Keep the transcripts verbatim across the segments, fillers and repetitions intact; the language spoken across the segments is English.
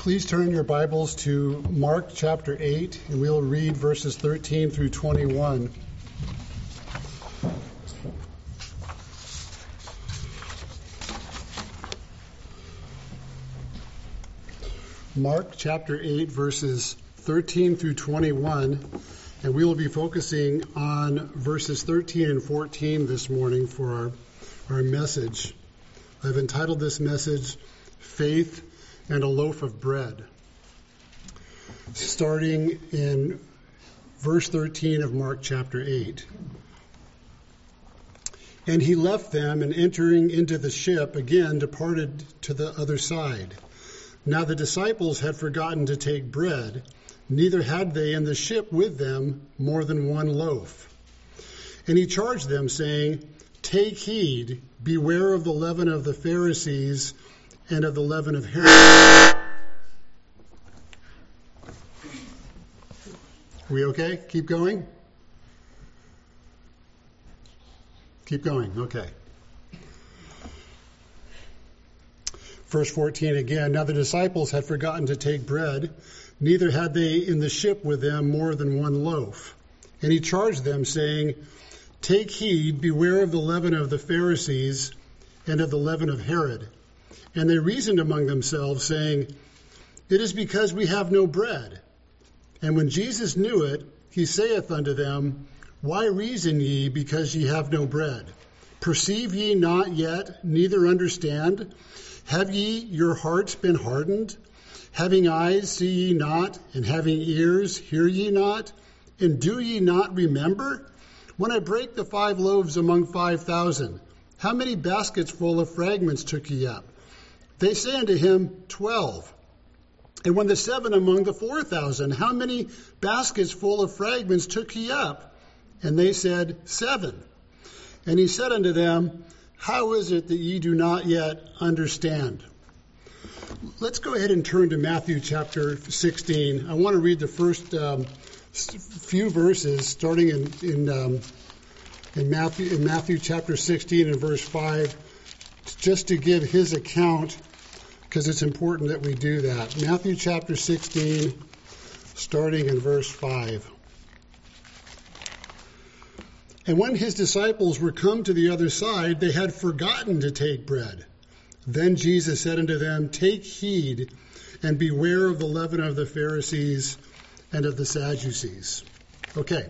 Please turn your Bibles to Mark chapter eight, and we'll read verses thirteen through twenty-one. Mark chapter eight, verses thirteen through twenty-one, and we will be focusing on verses thirteen and fourteen this morning for our, our message. I've entitled this message, Faith and a Loaf of Bread. Starting in verse thirteen of Mark chapter eight. And he left them, and entering into the ship again departed to the other side. Now the disciples had forgotten to take bread, neither had they in the ship with them more than one loaf. And he charged them, saying, Take heed, beware of the leaven of the Pharisees and of the leaven of Herod. We okay? Keep going? Keep going, okay. Verse fourteen again, Now the disciples had forgotten to take bread, neither had they in the ship with them more than one loaf. And he charged them, saying, Take heed, beware of the leaven of the Pharisees and of the leaven of Herod. And they reasoned among themselves, saying, It is because we have no bread. And when Jesus knew it, he saith unto them, Why reason ye, because ye have no bread? Perceive ye not yet, neither understand? Have ye your hearts been hardened? Having eyes, see ye not? And having ears, hear ye not? And do ye not remember? When I brake the five loaves among five thousand, how many baskets full of fragments took ye up? They say unto him, Twelve. And when the seven among the four thousand, how many baskets full of fragments took ye up? And they said, Seven. And he said unto them, How is it that ye do not yet understand? Let's go ahead and turn to Matthew chapter sixteen. I want to read the first um, few verses, starting in in, um, in Matthew in Matthew chapter sixteen and verse five, just to give his account, because it's important that we do that. Matthew chapter sixteen, starting in verse five. And when his disciples were come to the other side, they had forgotten to take bread. Then Jesus said unto them, Take heed, and beware of the leaven of the Pharisees and of the Sadducees. Okay.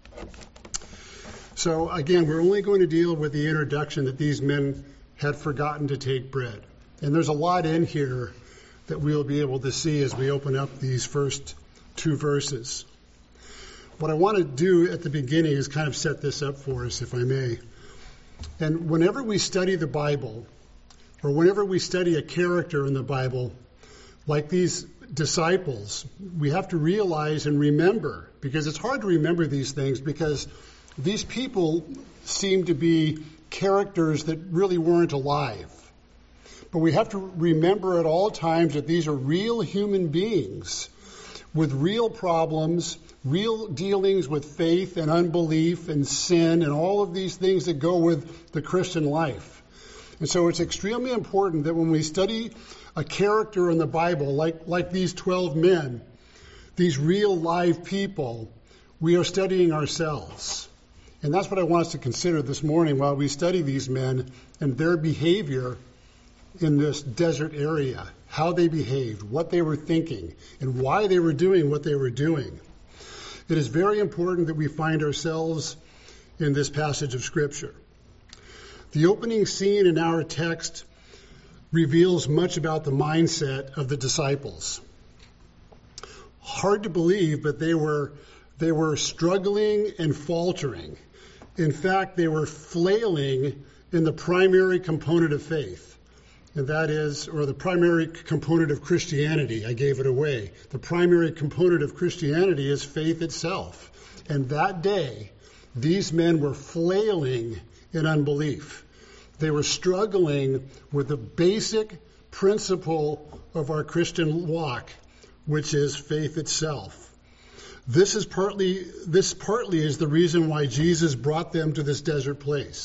So again, we're only going to deal with the introduction that these men had forgotten to take bread. And there's a lot in here that we'll be able to see as we open up these first two verses. What I want to do at the beginning is kind of set this up for us, if I may. And whenever we study the Bible, or whenever we study a character in the Bible, like these disciples, we have to realize and remember, because it's hard to remember these things, because these people seem to be characters that really weren't alive. But we have to remember at all times that these are real human beings with real problems, real dealings with faith and unbelief and sin and all of these things that go with the Christian life. And so it's extremely important that when we study a character in the Bible, like, like these twelve men, these real live people, we are studying ourselves. And that's what I want us to consider this morning while we study these men and their behavior in this desert area, how they behaved, what they were thinking, and why they were doing what they were doing. It is very important that we find ourselves in this passage of Scripture. The opening scene in our text reveals much about the mindset of the disciples. Hard to believe, but they were they were struggling and faltering. In fact, they were flailing in the primary component of faith. And that is, or the primary component of Christianity. I gave it away. The primary component of Christianity is faith itself. And that day, these men were flailing in unbelief. They were struggling with the basic principle of our Christian walk, which is faith itself. This is partly, this partly is the reason why Jesus brought them to this desert place.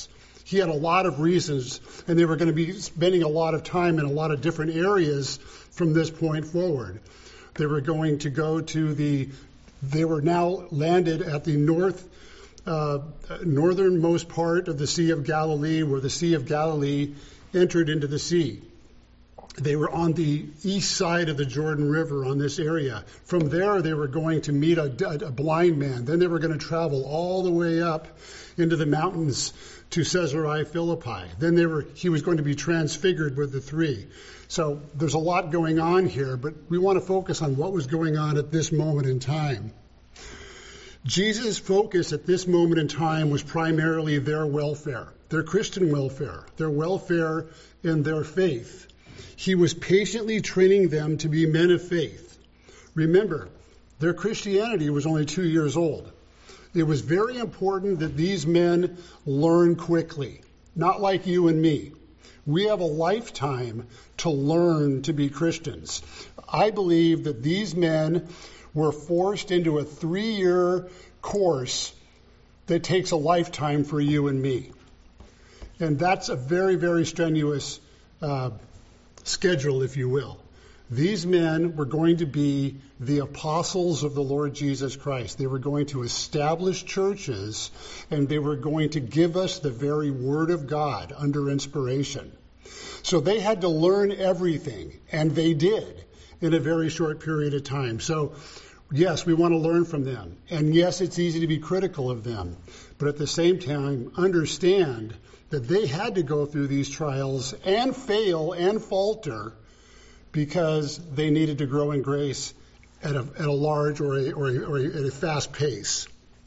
He had a lot of reasons, and they were going to be spending a lot of time in a lot of different areas from this point forward. They were going to go to the, they were now landed at the north, uh, northernmost part of the Sea of Galilee, where the Sea of Galilee entered into the sea. They were on the east side of the Jordan River on this area. From there, they were going to meet a, a blind man. Then they were going to travel all the way up into the mountains to Caesarea Philippi. Then they were, he was going to be transfigured with the three. So there's a lot going on here, but we want to focus on what was going on at this moment in time. Jesus' focus at this moment in time was primarily their welfare, their Christian welfare, their welfare in their faith. He was patiently training them to be men of faith. Remember, their Christianity was only two years old. It was very important that these men learn quickly, not like you and me. We have a lifetime to learn to be Christians. I believe that these men were forced into a three-year course that takes a lifetime for you and me. And that's a very, very strenuous uh, schedule, if you will. These men were going to be the apostles of the Lord Jesus Christ. They were going to establish churches, and they were going to give us the very Word of God under inspiration. So they had to learn everything, and they did in a very short period of time. So, yes, we want to learn from them. And yes, it's easy to be critical of them. But at the same time, understand that they had to go through these trials and fail and falter because they needed to grow in grace at a, at a large or, a, or, a, or a, at a fast pace.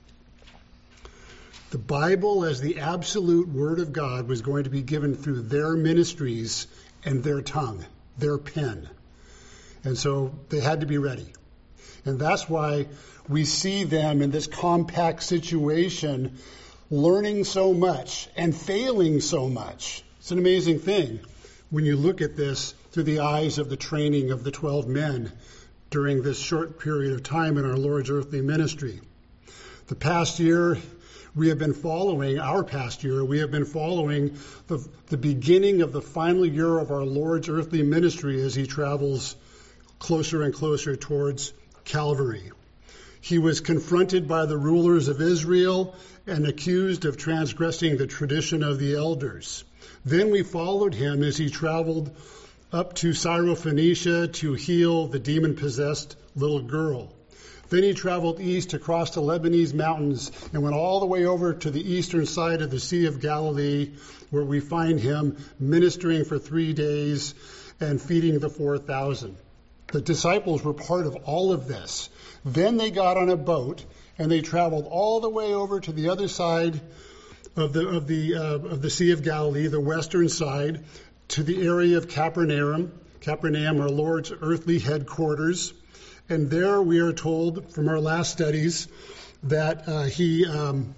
The Bible, as the absolute Word of God, was going to be given through their ministries and their tongue, their pen. And so they had to be ready. And that's why we see them in this compact situation, learning so much and failing so much. It's an amazing thing when you look at this through the eyes of the training of the twelve men during this short period of time in our Lord's earthly ministry. The past year, we have been following, our past year, we have been following the, the beginning of the final year of our Lord's earthly ministry as he travels closer and closer towards Calvary. He was confronted by the rulers of Israel and accused of transgressing the tradition of the elders. Then we followed him as he traveled up to Syrophoenicia to heal the demon-possessed little girl. Then he traveled east across the Lebanese mountains and went all the way over to the eastern side of the Sea of Galilee, where we find him ministering for three days and feeding the four thousand. The disciples were part of all of this. Then they got on a boat and they traveled all the way over to the other side of the of the uh, of the Sea of Galilee, the western side, to the area of Capernaum, Capernaum, our Lord's earthly headquarters. And there we are told from our last studies that uh, he um,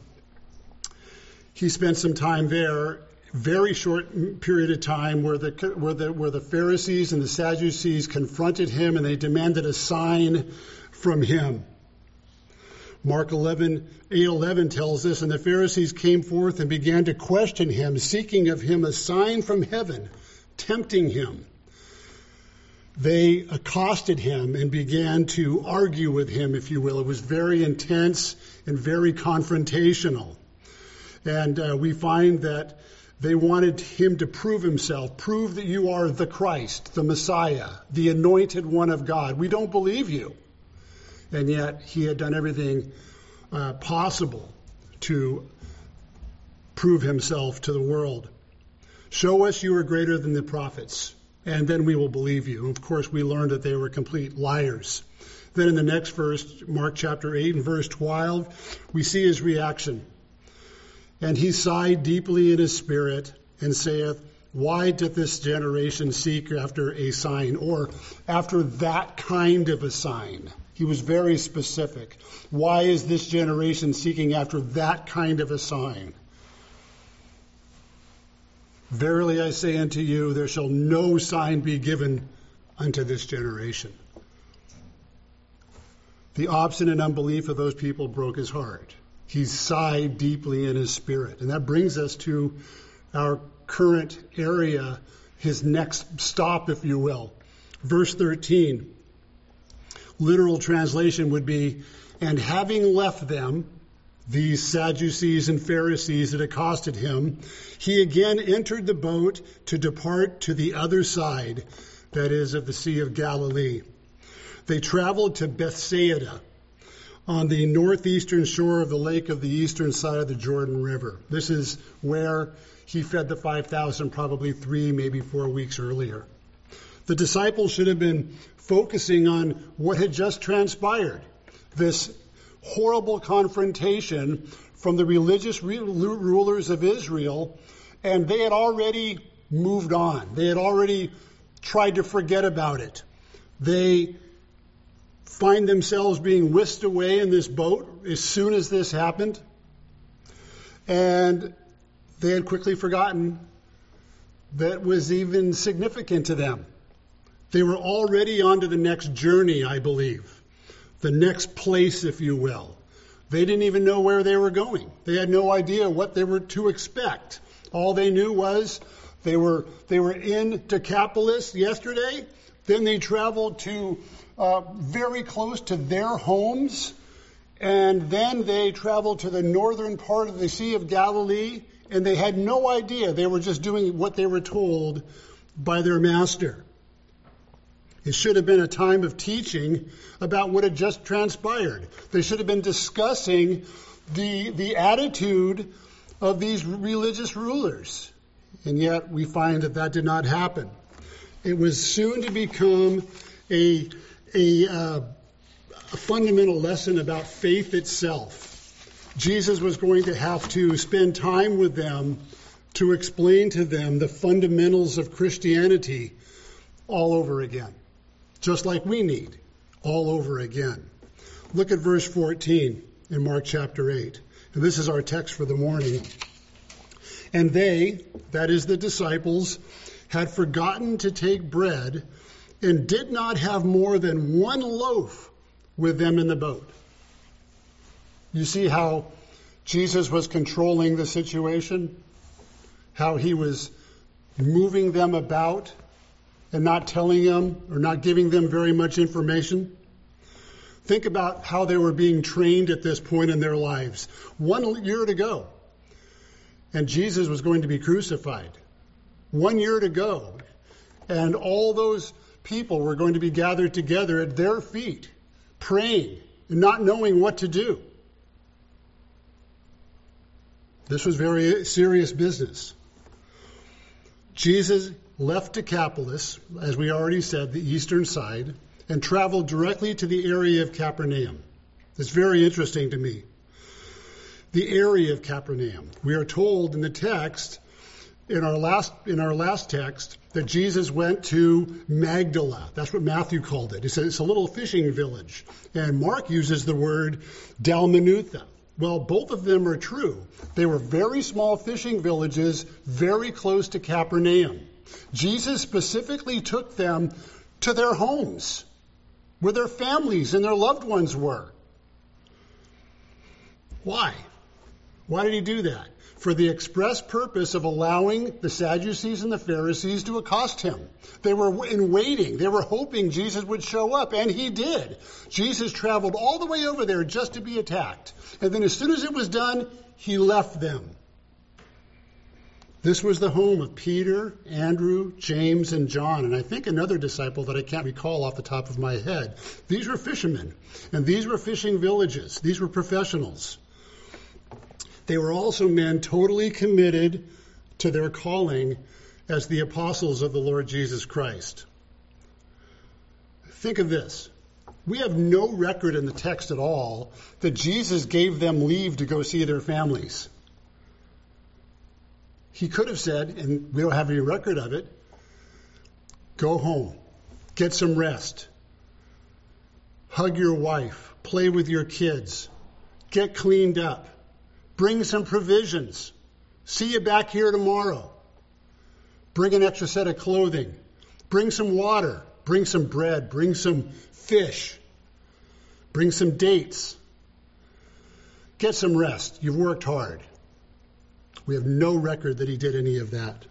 he spent some time there, very short period of time, where the where the where the Pharisees and the Sadducees confronted him and they demanded a sign from him. Mark eleven, eight eleven tells us, and the Pharisees came forth and began to question him, seeking of him a sign from heaven, tempting him. They accosted him and began to argue with him, if you will. It was very intense and very confrontational. And uh, we find that they wanted him to prove himself, prove that you are the Christ, the Messiah, the anointed one of God. We don't believe you. And yet he had done everything uh, possible to prove himself to the world. Show us you are greater than the prophets, and then we will believe you. Of course, we learned that they were complete liars. Then in the next verse, Mark chapter eight and verse twelve, we see his reaction. And he sighed deeply in his spirit and saith, why doth this generation seek after a sign, or after that kind of a sign? He was very specific. Why is this generation seeking after that kind of a sign? Verily I say unto you, there shall no sign be given unto this generation. The obstinate unbelief of those people broke his heart. He sighed deeply in his spirit. And that brings us to our current area, his next stop, if you will. Verse thirteen, literal translation would be, and having left them, these Sadducees and Pharisees that accosted him, he again entered the boat to depart to the other side, that is, of the Sea of Galilee. They traveled to Bethsaida, on the northeastern shore of the lake of the eastern side of the Jordan River. This is where he fed the five thousand probably three, maybe four weeks earlier. The disciples should have been focusing on what had just transpired, this horrible confrontation from the religious rulers of Israel, and they had already moved on. They had already tried to forget about it. They find themselves being whisked away in this boat as soon as this happened, and they had quickly forgotten that was even significant to them. They were already on to the next journey, I believe. The next place, if you will. They didn't even know where they were going. They had no idea what they were to expect. All they knew was they were they were in Decapolis yesterday. Then they traveled to uh, very close to their homes. And then they traveled to the northern part of the Sea of Galilee. And they had no idea. They were just doing what they were told by their master. It should have been a time of teaching about what had just transpired. They should have been discussing the, the attitude of these religious rulers. And yet we find that that did not happen. It was soon to become a, a, uh, a fundamental lesson about faith itself. Jesus was going to have to spend time with them to explain to them the fundamentals of Christianity all over again. Just like we need, all over again. Look at verse fourteen in Mark chapter eight. And this is our text for the morning. And they, that is the disciples, had forgotten to take bread and did not have more than one loaf with them in the boat. You see how Jesus was controlling the situation? How he was moving them about and not telling them or not giving them very much information? Think about how they were being trained at this point in their lives. One year to go, and Jesus was going to be crucified. One year to go, and all those people were going to be gathered together at their feet, praying and not knowing what to do. This was very serious business. Jesus left Decapolis, as we already said, the eastern side, and traveled directly to the area of Capernaum. It's very interesting to me. The area of Capernaum. We are told in the text, in our last in our last text, that Jesus went to Magdala. That's what Matthew called it. He said it's a little fishing village. And Mark uses the word Dalmanutha. Well, both of them are true. They were very small fishing villages, very close to Capernaum. Jesus specifically took them to their homes, where their families and their loved ones were. Why? Why did he do that? For the express purpose of allowing the Sadducees and the Pharisees to accost him. They were in waiting. They were hoping Jesus would show up, and he did. Jesus traveled all the way over there just to be attacked. And then as soon as it was done, he left them. This was the home of Peter, Andrew, James, and John, and I think another disciple that I can't recall off the top of my head. These were fishermen, and these were fishing villages. These were professionals. They were also men totally committed to their calling as the apostles of the Lord Jesus Christ. Think of this. We have no record in the text at all that Jesus gave them leave to go see their families. He could have said, and we don't have any record of it, go home, get some rest, hug your wife, play with your kids, get cleaned up, bring some provisions, see you back here tomorrow, bring an extra set of clothing, bring some water, bring some bread, bring some fish, bring some dates, get some rest, you've worked hard. We have no record that he did any of that.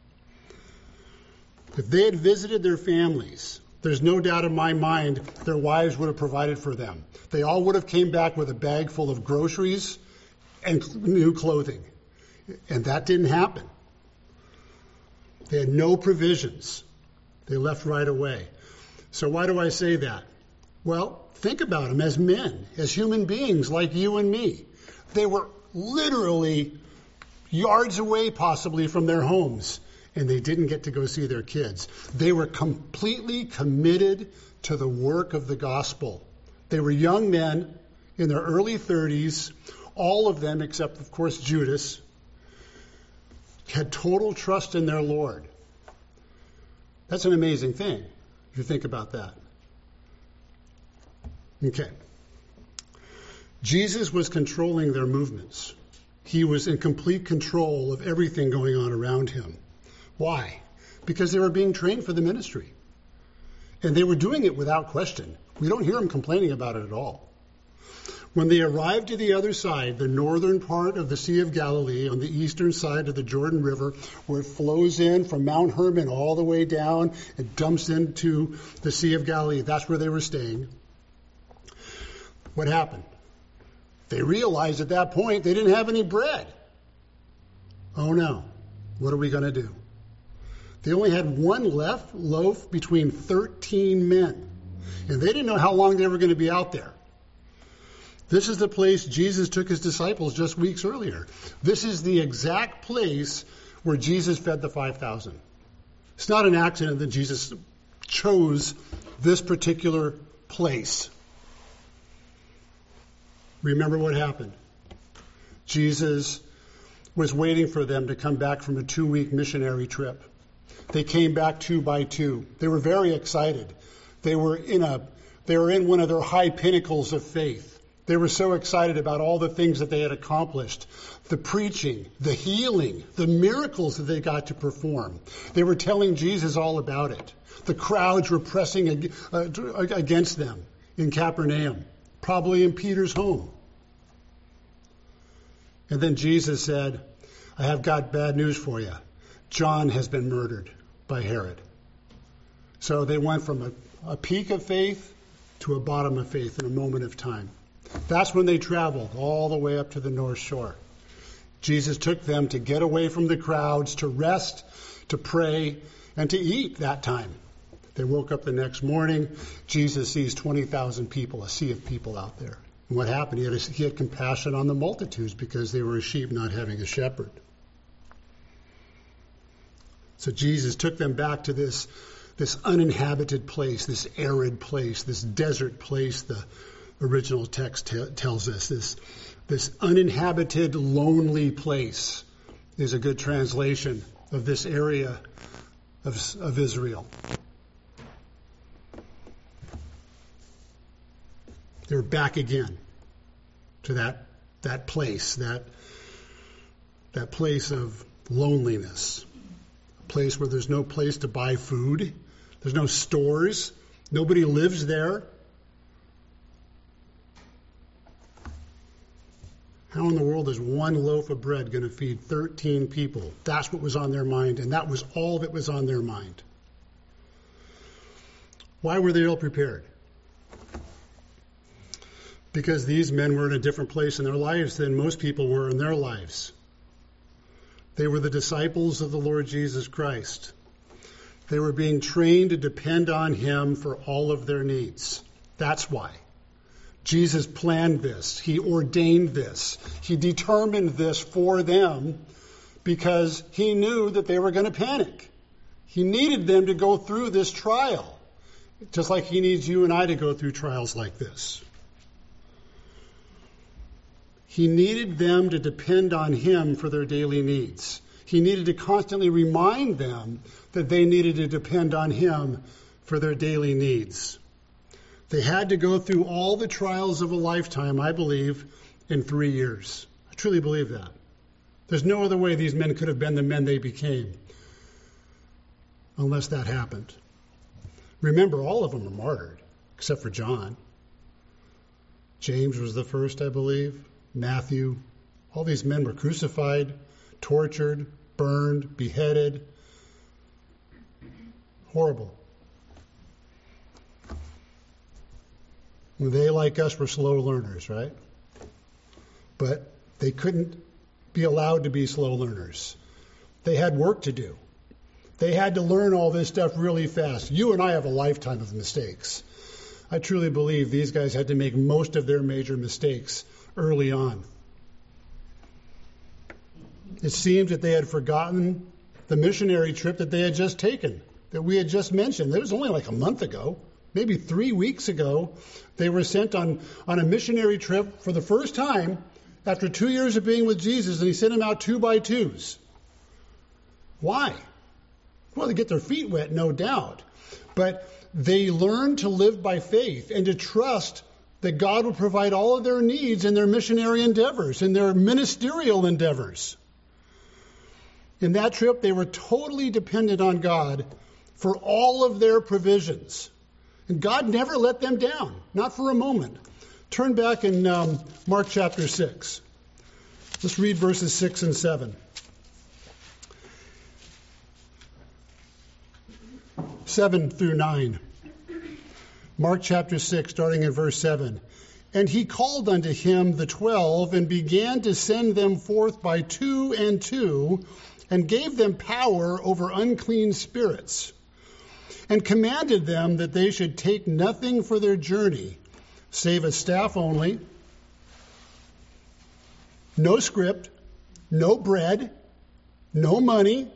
If they had visited their families, there's no doubt in my mind their wives would have provided for them. They all would have came back with a bag full of groceries and new clothing. And that didn't happen. They had no provisions. They left right away. So why do I say that? Well, think about them as men, as human beings like you and me. They were literally yards away possibly from their homes, and they didn't get to go see their kids. They were completely committed to the work of the gospel. They were young men in their early thirties. All of them, except, of course, Judas, had total trust in their Lord. That's an amazing thing, if you think about that. Okay. Jesus was controlling their movements. He was in complete control of everything going on around him. Why? Because they were being trained for the ministry. And they were doing it without question. We don't hear them complaining about it at all. When they arrived to the other side, the northern part of the Sea of Galilee, on the eastern side of the Jordan River, where it flows in from Mount Hermon all the way down, it dumps into the Sea of Galilee. That's where they were staying. What happened? They realized at that point they didn't have any bread. Oh no, what are we going to do? They only had one left loaf between thirteen men. And they didn't know how long they were going to be out there. This is the place Jesus took his disciples just weeks earlier. This is the exact place where Jesus fed the five thousand. It's not an accident that Jesus chose this particular place. Remember what happened. Jesus was waiting for them to come back from a two-week missionary trip. They came back two by two. They were very excited. They were in a, they were in one of their high pinnacles of faith. They were so excited about all the things that they had accomplished, the preaching, the healing, the miracles that they got to perform. They were telling Jesus all about it. The crowds were pressing against them in Capernaum, probably in Peter's home. And then Jesus said, I have got bad news for you. John has been murdered by Herod. So they went from a, a peak of faith to a bottom of faith in a moment of time. That's when they traveled all the way up to the North Shore. Jesus took them to get away from the crowds, to rest, to pray, and to eat that time. They woke up the next morning. Jesus sees twenty thousand people, a sea of people out there. And what happened? He had, a, he had compassion on the multitudes because they were a sheep not having a shepherd. So Jesus took them back to this, this uninhabited place, this arid place, this desert place, the original text t- tells us. This, this uninhabited, lonely place is a good translation of this area of, of Israel. They're back again to that, that place, that, that place of loneliness. A place where there's no place to buy food. There's no stores. Nobody lives there. How in the world is one loaf of bread going to feed thirteen people? That's what was on their mind, and that was all that was on their mind. Why were they ill prepared? Because these men were in a different place in their lives than most people were in their lives. They were the disciples of the Lord Jesus Christ. They were being trained to depend on him for all of their needs. That's why. Jesus planned this. He ordained this. He determined this for them because he knew that they were going to panic. He needed them to go through this trial, just like he needs you and I to go through trials like this. He needed them to depend on him for their daily needs. He needed to constantly remind them that they needed to depend on him for their daily needs. They had to go through all the trials of a lifetime, I believe, in three years. I truly believe that. There's no other way these men could have been the men they became unless that happened. Remember, all of them were martyred, except for John. James was the first, I believe. Matthew. All these men were crucified, tortured, burned, beheaded. Horrible. They, like us, were slow learners, right? But they couldn't be allowed to be slow learners. They had work to do. They had to learn all this stuff really fast. You and I have a lifetime of mistakes. I truly believe these guys had to make most of their major mistakes early on. It seems that they had forgotten the missionary trip that they had just taken, that we had just mentioned. It was only like a month ago, maybe three weeks ago. They were sent on, on a missionary trip for the first time after two years of being with Jesus, and he sent them out two by twos. Why? Well, to get their feet wet, no doubt. But they learned to live by faith and to trust that God will provide all of their needs in their missionary endeavors, in their ministerial endeavors. In that trip, they were totally dependent on God for all of their provisions. And God never let them down, not for a moment. Turn back in um, Mark chapter six. Let's read verses six and seven. seven through nine. Mark chapter six, starting in verse seven. And he called unto him the twelve, and began to send them forth by two and two, and gave them power over unclean spirits, and commanded them that they should take nothing for their journey, save a staff only, no script, no bread, no money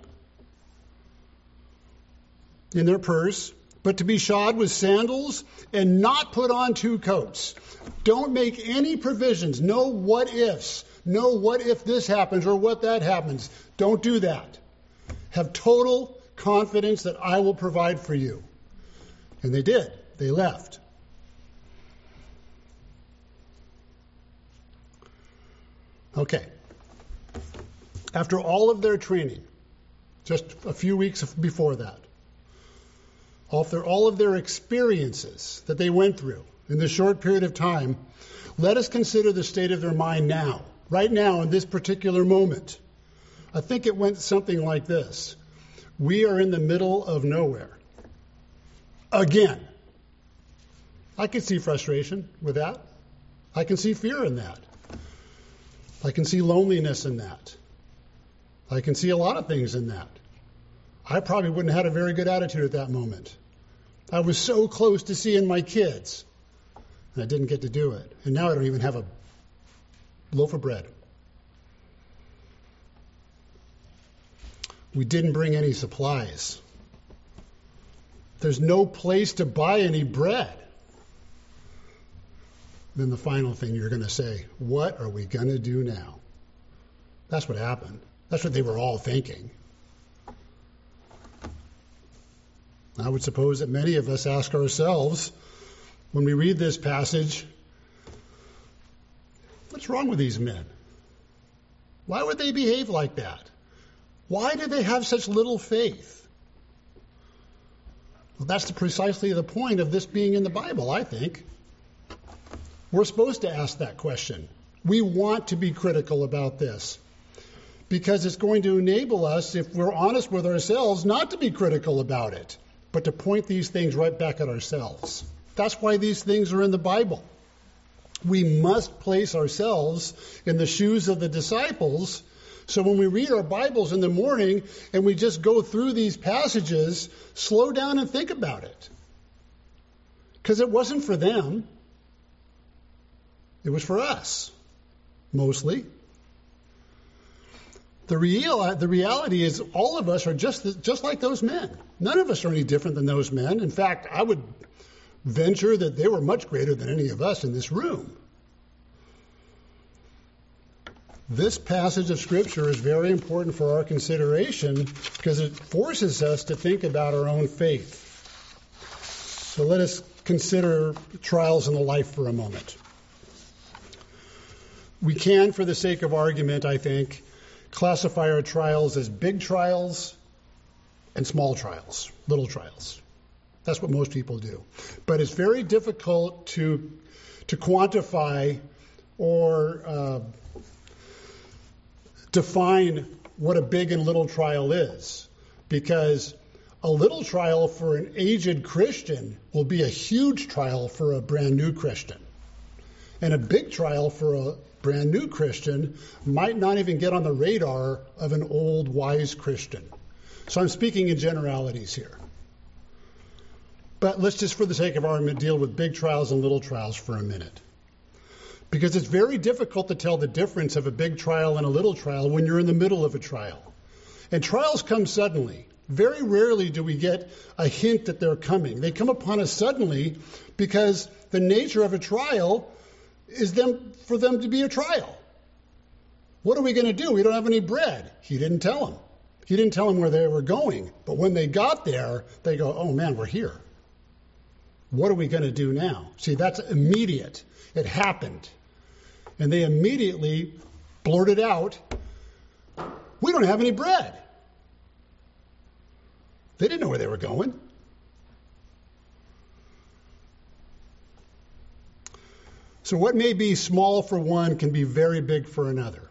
in their purse, but to be shod with sandals and not put on two coats. Don't make any provisions. No what ifs. No what if this happens or what that happens. Don't do that. Have total confidence that I will provide for you. And they did. They left. Okay. After all of their training, just a few weeks before that, after all of their experiences that they went through in this short period of time, let us consider the state of their mind now, right now in this particular moment. I think it went something like this. We are in the middle of nowhere. Again. I can see frustration with that. I can see fear in that. I can see loneliness in that. I can see a lot of things in that. I probably wouldn't have had a very good attitude at that moment. I was so close to seeing my kids, and I didn't get to do it. And now I don't even have a loaf of bread. We didn't bring any supplies. There's no place to buy any bread. Then the final thing you're going to say, what are we going to do now? That's what happened. That's what they were all thinking. I would suppose that many of us ask ourselves, when we read this passage, what's wrong with these men? Why would they behave like that? Why do they have such little faith? Well, that's precisely the point of this being in the Bible, I think. We're supposed to ask that question. We want to be critical about this because it's going to enable us, if we're honest with ourselves, not to be critical about it, but to point these things right back at ourselves. That's why these things are in the Bible. We must place ourselves in the shoes of the disciples. So when we read our Bibles in the morning and we just go through these passages, slow down and think about it. Because it wasn't for them. It was for us, mostly. The real, the reality is all of us are just, just like those men. None of us are any different than those men. In fact, I would venture that they were much greater than any of us in this room. This passage of Scripture is very important for our consideration because it forces us to think about our own faith. So let us consider trials in the life for a moment. We can, for the sake of argument, I think, classify our trials as big trials and small trials, little trials. That's what most people do. But it's very difficult to to quantify or uh, define what a big and little trial is, because a little trial for an aged Christian will be a huge trial for a brand new Christian. And a big trial for a brand new Christian might not even get on the radar of an old, wise Christian. So I'm speaking in generalities here. But let's just, for the sake of argument, deal with big trials and little trials for a minute. Because it's very difficult to tell the difference of a big trial and a little trial when you're in the middle of a trial. And trials come suddenly. Very rarely do we get a hint that they're coming. They come upon us suddenly because the nature of a trial is them for them to be a trial. What are we going to do? We don't have any bread. He didn't tell them. He didn't tell them where they were going. But when they got there, they go, oh man, we're here. What are we going to do now? See, that's immediate. It happened. And they immediately blurted out, we don't have any bread. They didn't know where they were going. So what may be small for one can be very big for another.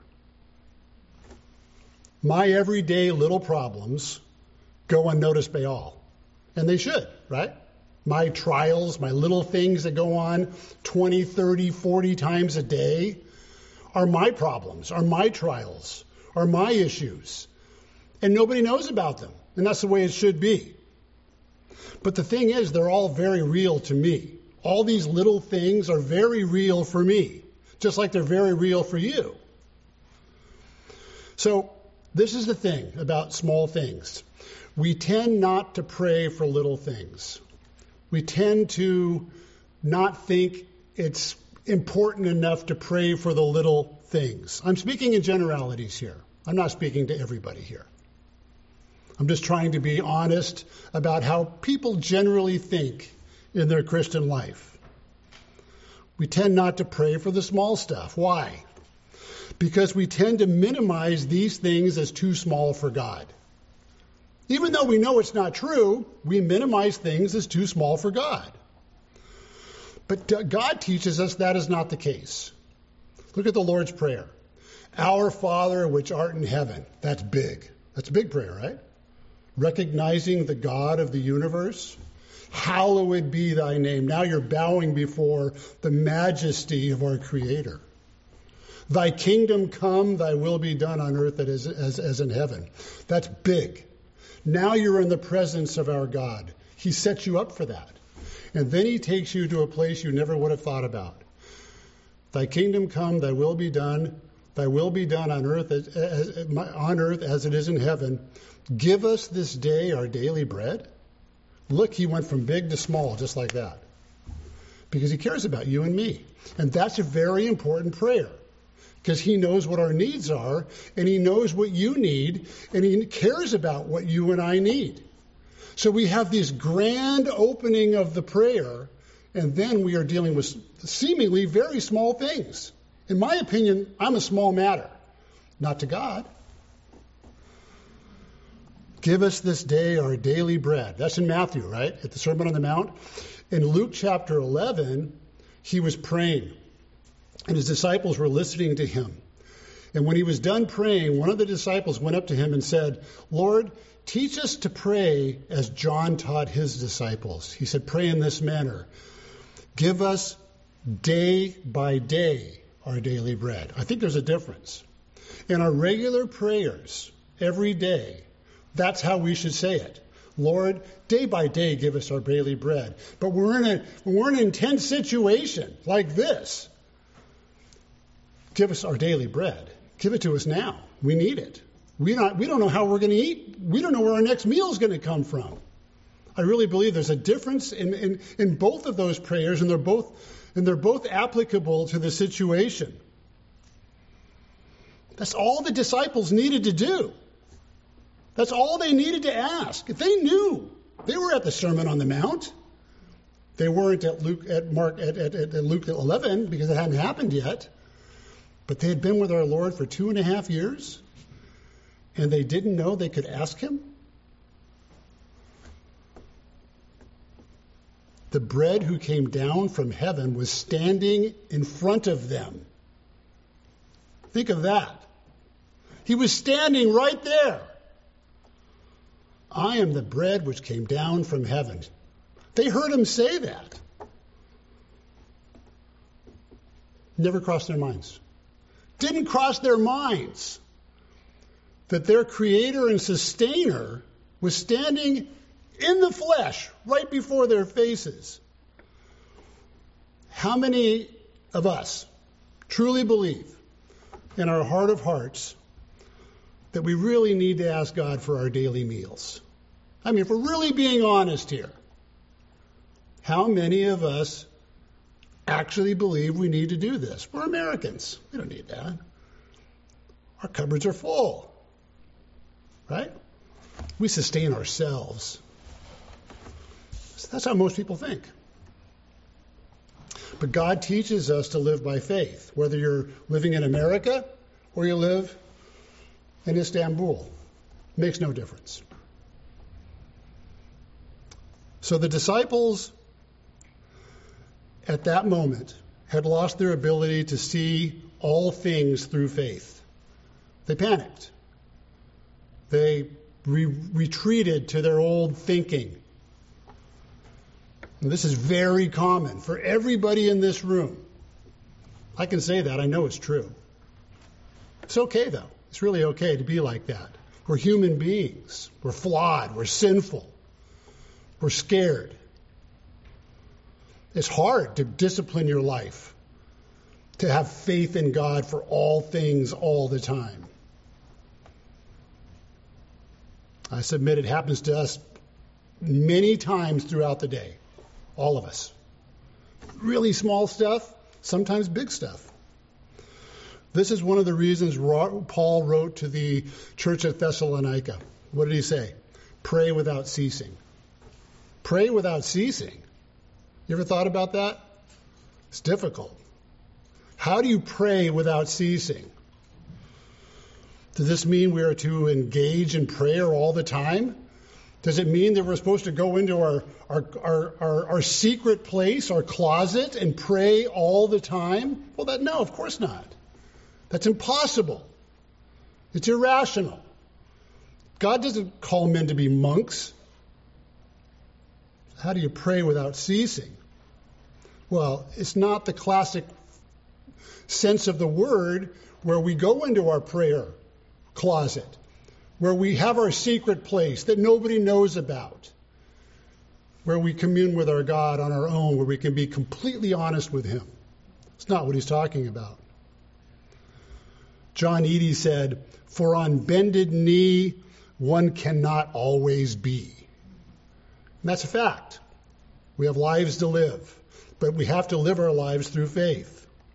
My everyday little problems go unnoticed by all. And they should, right? My trials, my little things that go on twenty, thirty, forty times a day are my problems, are my trials, are my issues. And nobody knows about them. And that's the way it should be. But the thing is, they're all very real to me. All these little things are very real for me, just like they're very real for you. So this is the thing about small things. We tend not to pray for little things. We tend to not think it's important enough to pray for the little things. I'm speaking in generalities here. I'm not speaking to everybody here. I'm just trying to be honest about how people generally think in their Christian life. We tend not to pray for the small stuff. Why? Because we tend to minimize these things as too small for God. Even though we know it's not true, we minimize things as too small for God. But God teaches us that is not the case. Look at the Lord's Prayer. Our Father which art in heaven. That's big. That's a big prayer, right? Recognizing the God of the universe. Hallowed be thy name. Now you're bowing before the majesty of our Creator. Thy kingdom come, thy will be done on earth as, as, as in heaven. That's big. Now you're in the presence of our God. He sets you up for that. And then he takes you to a place you never would have thought about. Thy kingdom come, thy will be done. Thy will be done on earth as, as, on earth as it is in heaven. Give us this day our daily bread. Look, he went from big to small just like that. Because he cares about you and me. And that's a very important prayer. Because he knows what our needs are, and he knows what you need, and he cares about what you and I need. So we have this grand opening of the prayer, and then we are dealing with seemingly very small things. In my opinion, I'm a small matter. Not to God. Give us this day our daily bread. That's in Matthew, right? At the Sermon on the Mount. In Luke chapter eleven, he was praying. And his disciples were listening to him. And when he was done praying, one of the disciples went up to him and said, Lord, teach us to pray as John taught his disciples. He said, pray in this manner. Give us day by day our daily bread. I think there's a difference. In our regular prayers, every day, that's how we should say it. Lord, day by day give us our daily bread. But we're in a, we're in an intense situation like this. Give us our daily bread. Give it to us now. We need it. We not we don't know how we're going to eat. We don't know where our next meal is going to come from. I really believe there's a difference in, in, in both of those prayers, and they're both and they're both applicable to the situation. That's all the disciples needed to do. That's all they needed to ask. They knew. They were at the Sermon on the Mount. They weren't at Luke at Mark at, at, at Luke eleven because it hadn't happened yet. But they had been with our Lord for two and a half years, and they didn't know they could ask him. The bread who came down from heaven was standing in front of them. Think of that. He was standing right there. I am the bread which came down from heaven. They heard him say that. Never crossed their minds. Didn't cross their minds that their creator and sustainer was standing in the flesh right before their faces. How many of us truly believe in our heart of hearts that we really need to ask God for our daily meals? I mean, if we're really being honest here, how many of us actually believe we need to do this? We're Americans. We don't need that. Our cupboards are full, right? We sustain ourselves. That's how most people think. But God teaches us to live by faith, whether you're living in America or you live in Istanbul. Makes no difference. So the disciples at that moment had lost their ability to see all things through faith. They panicked. They re- retreated to their old thinking. And this is very common for everybody in this room. I can say that. I know it's true. It's okay, though. It's really okay to be like that. We're human beings. We're flawed. We're sinful. We're scared. It's hard to discipline your life, to have faith in God for all things all the time. I submit it happens to us many times throughout the day. All of us. Really small stuff, sometimes big stuff. This is one of the reasons Paul wrote to the church at Thessalonica. What did he say? Pray without ceasing. Pray without ceasing. You ever thought about that? It's difficult. How do you pray without ceasing? Does this mean we are to engage in prayer all the time? Does it mean that we're supposed to go into our, our, our, our, our secret place, our closet, and pray all the time? Well, that no, of course not. That's impossible. It's irrational. God doesn't call men to be monks. How do you pray without ceasing? Well, it's not the classic sense of the word where we go into our prayer closet, where we have our secret place that nobody knows about, where we commune with our God on our own, where we can be completely honest with him. It's not what he's talking about. John Eadie said, "For on bended knee one cannot always be." And that's a fact. We have lives to live, but we have to live our lives through faith.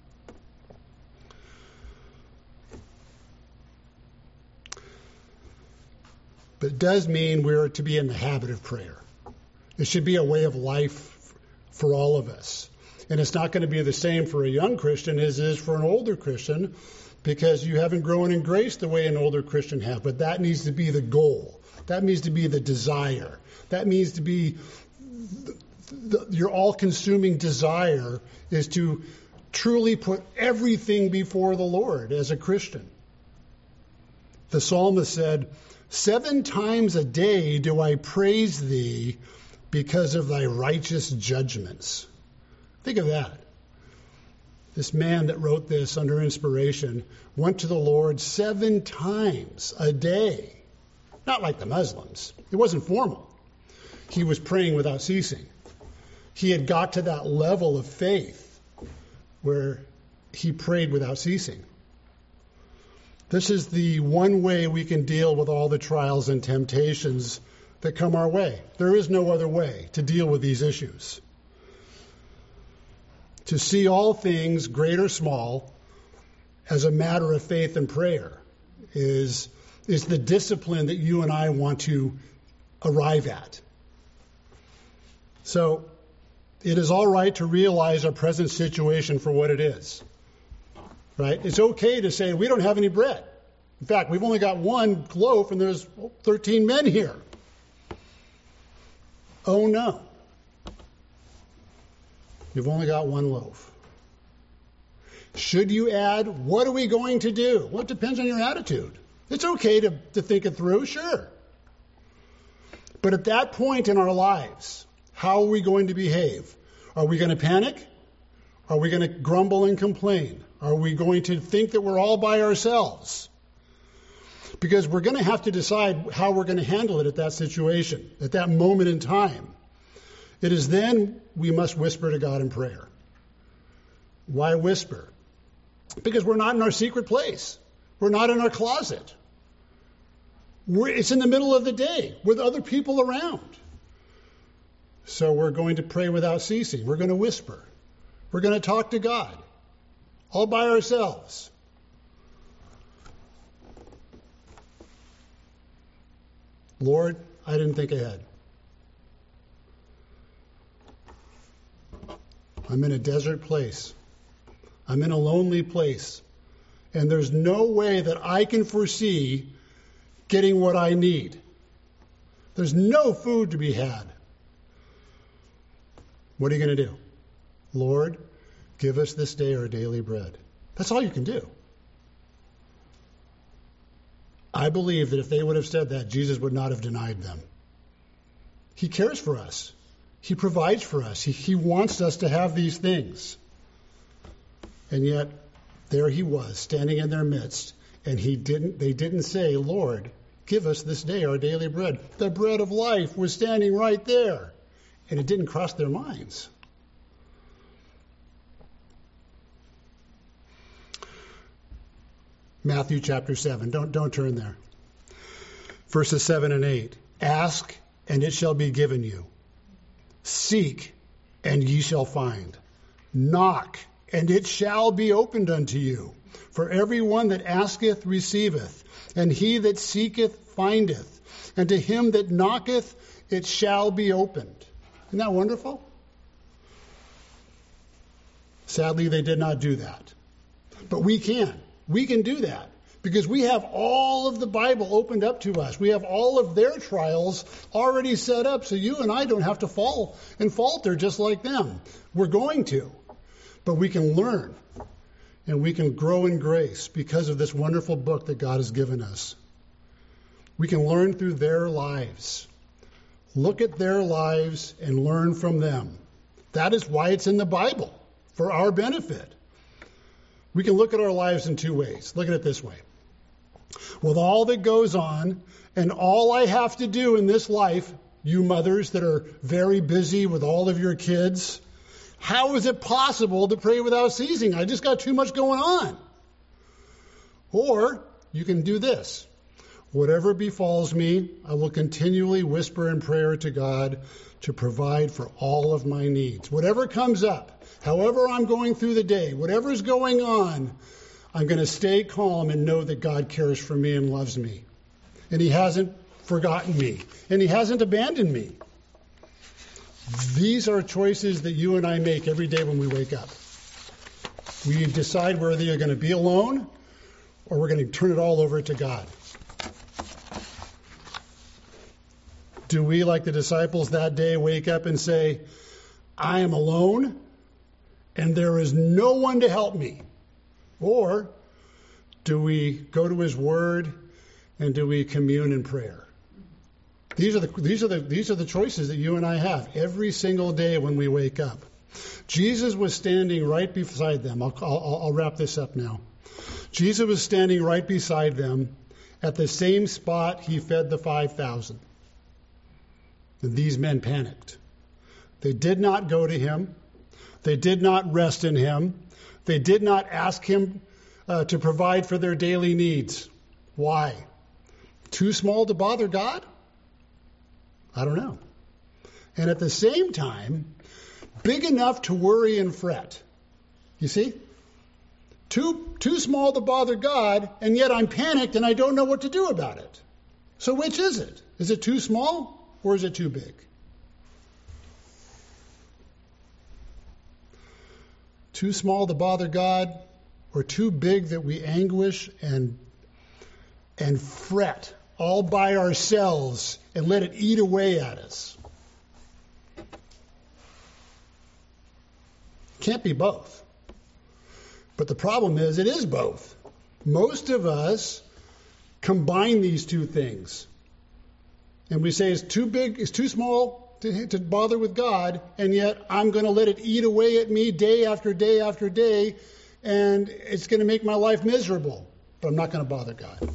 But it does mean we're to be in the habit of prayer. It should be a way of life for all of us. And it's not going to be the same for a young Christian as it is for an older Christian, because you haven't grown in grace the way an older Christian has. But that needs to be the goal. That needs to be the desire. That needs to be the, the, your all-consuming desire is to truly put everything before the Lord as a Christian. The psalmist said, "Seven times a day do I praise thee because of thy righteous judgments." Think of that. This man that wrote this under inspiration went to the Lord seven times a day. Not like the Muslims. It wasn't formal. He was praying without ceasing. He had got to that level of faith where he prayed without ceasing. This is the one way we can deal with all the trials and temptations that come our way. There is no other way to deal with these issues. To see all things, great or small, as a matter of faith and prayer is, is the discipline that you and I want to arrive at. So it is all right to realize our present situation for what it is. Right? It's okay to say we don't have any bread. In fact, we've only got one loaf and there's thirteen men here. Oh no. You've only got one loaf. Should you add, what are we going to do? Well, it depends on your attitude. It's okay to, to think it through, sure. But at that point in our lives, how are we going to behave? Are we going to panic? Are we going to grumble and complain? Are we going to think that we're all by ourselves? Because we're going to have to decide how we're going to handle it at that situation, at that moment in time. It is then we must whisper to God in prayer. Why whisper? Because we're not in our secret place. We're not in our closet. We're, it's in the middle of the day with other people around. So we're going to pray without ceasing. We're going to whisper. We're going to talk to God all by ourselves. Lord, I didn't think ahead. I'm in a desert place. I'm in a lonely place. And there's no way that I can foresee getting what I need. There's no food to be had. What are you going to do? Lord, give us this day our daily bread. That's all you can do. I believe that if they would have said that, Jesus would not have denied them. He cares for us. He provides for us. He, he wants us to have these things. And yet, there he was, standing in their midst, and he didn't. They didn't say, Lord, give us this day our daily bread. The bread of life was standing right there. And it didn't cross their minds. Matthew chapter seven. Don't, don't turn there. Verses seven and eight. Ask, and it shall be given you. Seek, and ye shall find. Knock, and it shall be opened unto you. For every one that asketh receiveth, and he that seeketh findeth, and to him that knocketh it shall be opened. Isn't that wonderful? Sadly, they did not do that. But we can. We can do that because we have all of the Bible opened up to us. We have all of their trials already set up so you and I don't have to fall and falter just like them. We're going to. But we can learn and we can grow in grace because of this wonderful book that God has given us. We can learn through their lives. Look at their lives and learn from them. That is why it's in the Bible, for our benefit. We can look at our lives in two ways. Look at it this way. With all that goes on and all I have to do in this life, you mothers that are very busy with all of your kids, how is it possible to pray without ceasing? I just got too much going on. Or you can do this. Whatever befalls me, I will continually whisper in prayer to God to provide for all of my needs. Whatever comes up, however I'm going through the day, whatever's going on, I'm going to stay calm and know that God cares for me and loves me. And he hasn't forgotten me. And he hasn't abandoned me. These are choices that you and I make every day when we wake up. We decide whether you're going to be alone or we're going to turn it all over to God. Do we, like the disciples that day, wake up and say, I am alone and there is no one to help me? Or do we go to his word and do we commune in prayer? These are the these are the these are the choices that you and I have every single day when we wake up. Jesus was standing right beside them. I'll, I'll, I'll wrap this up now. Jesus was standing right beside them at the same spot he fed the five thousand. And these men panicked. They did not go to him. They did not rest in him. They did not ask him uh, to provide for their daily needs. Why? Too small to bother God? I don't know. And at the same time, big enough to worry and fret. You see? Too, too small to bother God, and yet I'm panicked and I don't know what to do about it. So which is it? Is it too small? Or is it too big? Too small to bother God, or too big that we anguish and and fret all by ourselves and let it eat away at us? Can't be both. But the problem is it is both. Most of us combine these two things. And we say it's too big, it's too small to, to bother with God, and yet I'm going to let it eat away at me day after day after day, and it's going to make my life miserable, but I'm not going to bother God.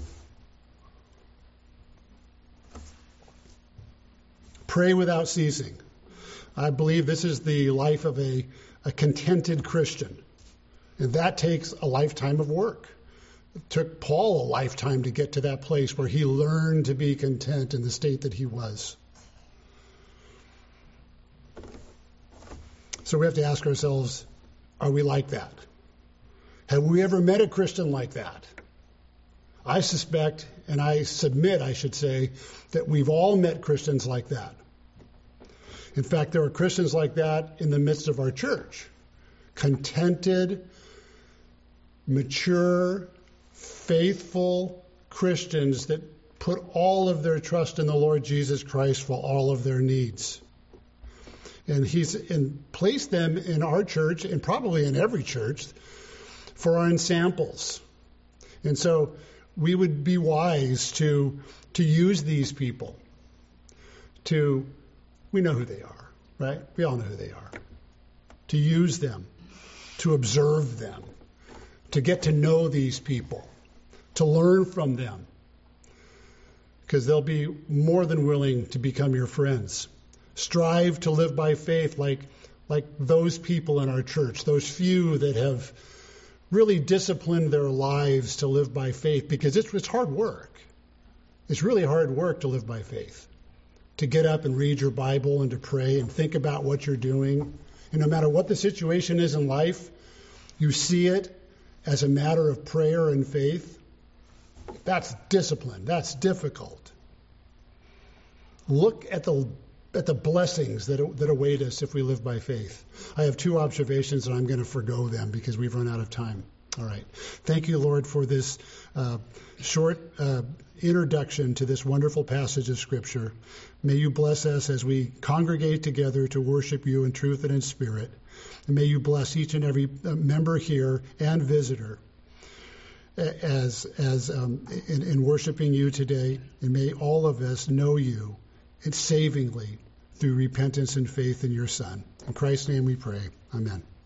Pray without ceasing. I believe this is the life of a, a contented Christian, and that takes a lifetime of work. It took Paul a lifetime to get to that place where he learned to be content in the state that he was. So we have to ask ourselves, are we like that? Have we ever met a Christian like that? I suspect, and I submit, I should say, that we've all met Christians like that. In fact, there are Christians like that in the midst of our church. Contented, mature, faithful Christians that put all of their trust in the Lord Jesus Christ for all of their needs. And he's in, placed them in our church, and probably in every church, for our ensamples. And so we would be wise to to use these people. To, we know who they are, right? We all know who they are. To use them, to observe them, to get to know these people, to learn from them, because they'll be more than willing to become your friends. Strive to live by faith like like those people in our church, those few that have really disciplined their lives to live by faith, because it's, it's hard work. It's really hard work to live by faith, to get up and read your Bible and to pray and think about what you're doing. And no matter what the situation is in life, you see it as a matter of prayer and faith. That's discipline. That's difficult. Look at the at the blessings that that await us if we live by faith. I have two observations, and I'm going to forgo them because we've run out of time. All right. Thank you, Lord, for this uh, short uh, introduction to this wonderful passage of Scripture. May you bless us as we congregate together to worship you in truth and in spirit. And may you bless each and every member here and visitor as as um, in, in worshiping you today. And may all of us know you and savingly through repentance and faith in your Son. In Christ's name we pray. Amen.